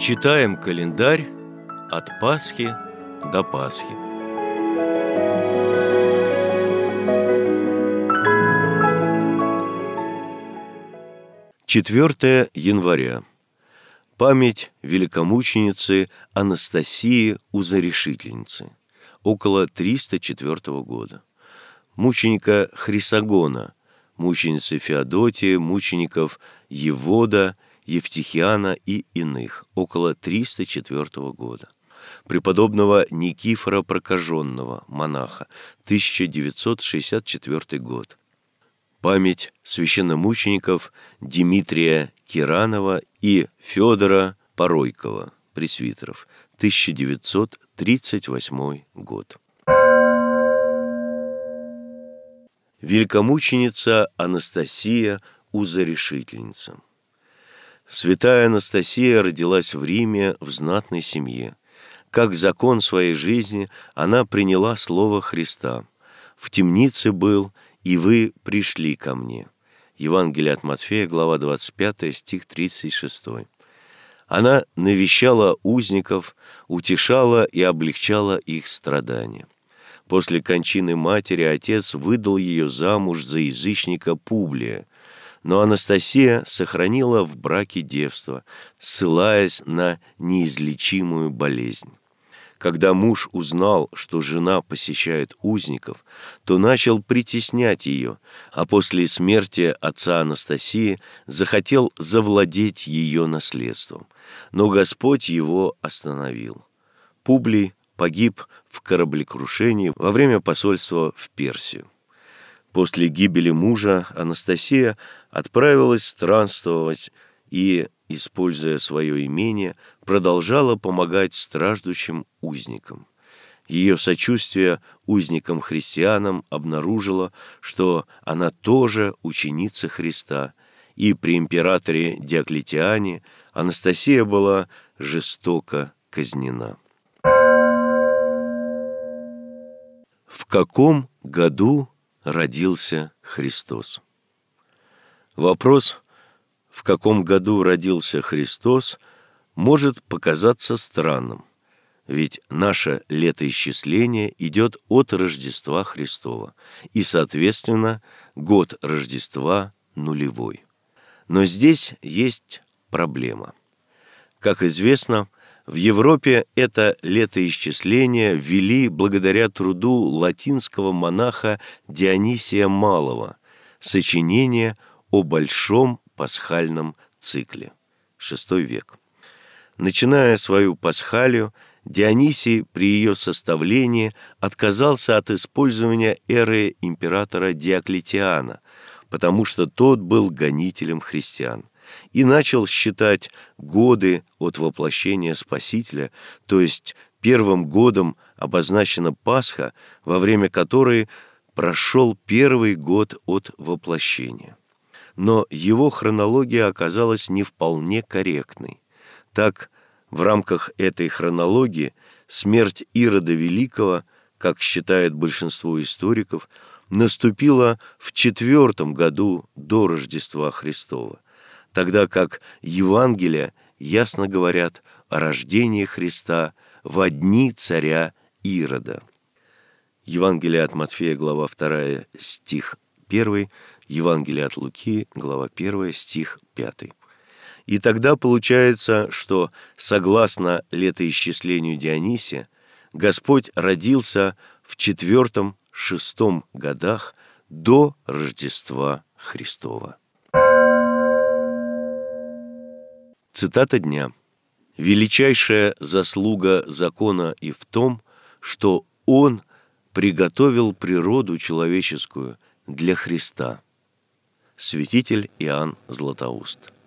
Читаем календарь от Пасхи до Пасхи. Четвертое января. Память великомученицы Анастасии Узарешительницы, около 304 года. Мученика Хрисогона, мученицы Феодотии, мучеников Евода, Евтихиана и иных, около 304 года. Преподобного Никифора Прокаженного, монаха, 1964 год. Память священномучеников Дмитрия Киранова и Федора Поройкова, пресвитеров, 1938 год. Великомученица Анастасия Узарешительница. Святая Анастасия родилась в Риме в знатной семье. Как закон своей жизни она приняла слово Христа. «В темнице был, и вы пришли ко мне». Евангелие от Матфея, глава 25, стих 36. Она навещала узников, утешала и облегчала их страдания. После кончины матери отец выдал ее замуж за язычника Публия, но Анастасия сохранила в браке девство, ссылаясь на неизлечимую болезнь. Когда муж узнал, что жена посещает узников, то начал притеснять ее, а после смерти отца Анастасии захотел завладеть ее наследством. Но Господь его остановил. Публий погиб в кораблекрушении во время посольства в Персию. После гибели мужа Анастасия отправилась странствовать и, используя свое имение, продолжала помогать страждущим узникам. Ее сочувствие узникам-христианам обнаружило, что она тоже ученица Христа, и при императоре Диоклетиане Анастасия была жестоко казнена. В каком году родился Христос? Вопрос, в каком году родился Христос, может показаться странным, ведь наше летоисчисление идет от Рождества Христова, и, соответственно, год Рождества нулевой. Но здесь есть проблема. Как известно, в Европе это летоисчисление ввели благодаря труду латинского монаха Дионисия Малого, сочинение о большом пасхальном цикле, VI век. Начиная свою пасхалию, Дионисий при ее составлении отказался от использования эры императора Диоклетиана, потому что тот был гонителем христиан, и начал считать годы от воплощения Спасителя, то есть первым годом обозначена Пасха, во время которой прошел первый год от воплощения. Но его хронология оказалась не вполне корректной. Так, в рамках этой хронологии смерть Ирода Великого, как считает большинство историков, наступила в 4 году до Рождества Христова, тогда как Евангелия ясно говорят о рождении Христа во дни царя Ирода. Евангелие от Матфея, глава 2, стих 1, Евангелие от Луки, глава 1, стих 5. И тогда получается, что, согласно летоисчислению Дионисия, Господь родился в 4-6 годах до Рождества Христова. Цитата дня. «Величайшая заслуга закона и в том, что он приготовил природу человеческую для Христа». Святитель Иоанн Златоуст.